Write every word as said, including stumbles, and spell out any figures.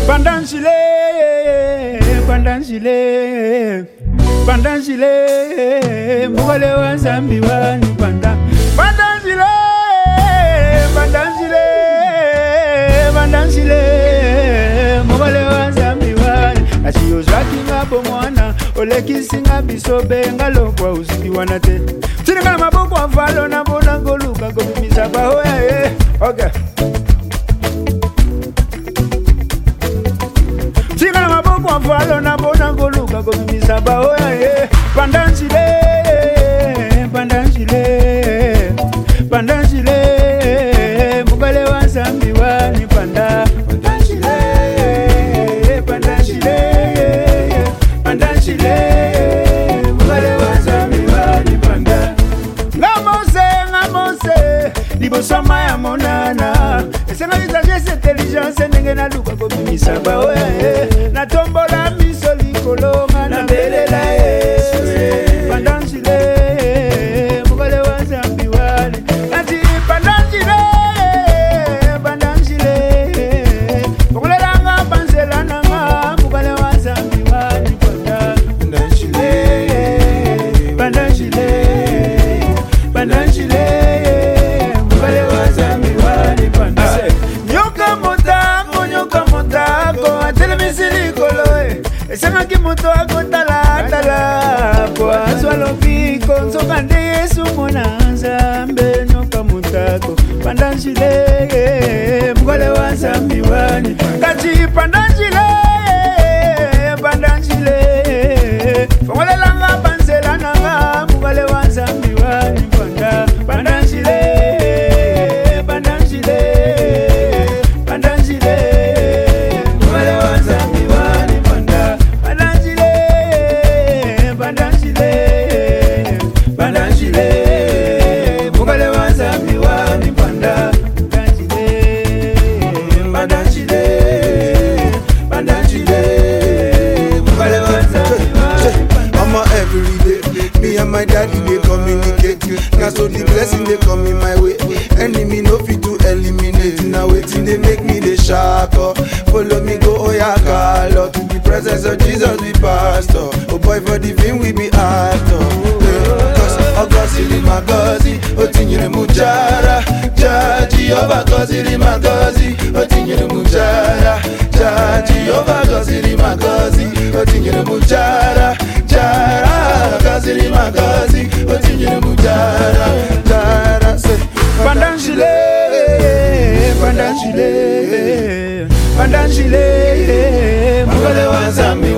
Pandanjile, pandanjile, pandanjile, mugale wa Zambi wani panda. Pandanjile, pandanjile, pandanjile, mugale wa Zambi wani. Ashiyo zaki ngabo mwana, ole kisinga bisobe ngalo kwa usiki wanate. Tiringa mabuku wafalo na bona ngoluka kubimisa bahoya eh. Okay. Tiringa mabuku wafalo na bona ngoluka kubimisa bahoya eh. Pandanjile, pandanjile, pandanjile, mugale wa Zambi wani panda. Pandanjile, pandanjile, pandanjile, mugale wa Zambi wani panda. Ngamose, ngamose, libosoma ya monana. Esenga isaje se intelligence nenge na luka komimisa baoya eh. Na tombola miso likolonga na belela eh. Pandanjile, mugale wa Zambi wani. Nati pandanjile, pandanjile, mugale langa panzela nanga mugale wa Zambi wani panda. Pandanjile, pandanjile, pandanjile, mugale wa Zambi wani panda. Nyoka motako, nyoka motako, atelemisi koloe. Esenga ki moto akotala tala, po aswalo piko, nsokande Yesu mona Nzambe. Nyoka motako, pandanjile, mugale wa Zambi wani. Kati pandanjile, pandanjile, fongole langa panzela nanga mugale wa Zambi wani panda. Pandanjile, pandanjile, pandanjile, mugale wa Zambi wani panda. Pandanjile, pandanjile, pandanjile, mugale wa Zambi wani panda. Pandanjile, pandanjile, pandanjile, mugale wa Zambi wani panda. Mama, every day, me and my daddy they communicate. Now so the blessing they coming my way. Enemy no fit to eliminate. Now waiting they make me the shark up. Follow me go Oyaka, Lord, to the presence of Jesus we pastor. Oh boy for the film we be actor. Yeah, cause August is my gozi, Otinyere Mujara, Jaji over gozi my gozi, Otinyere Mujara, Jaji over gozi my gozi, Otinyere Mujara, Jara, gozi my gozi, Otinyere Mujara, Jara, say Pandanjile, pandanjile, pandanjile, mugale wa Zambi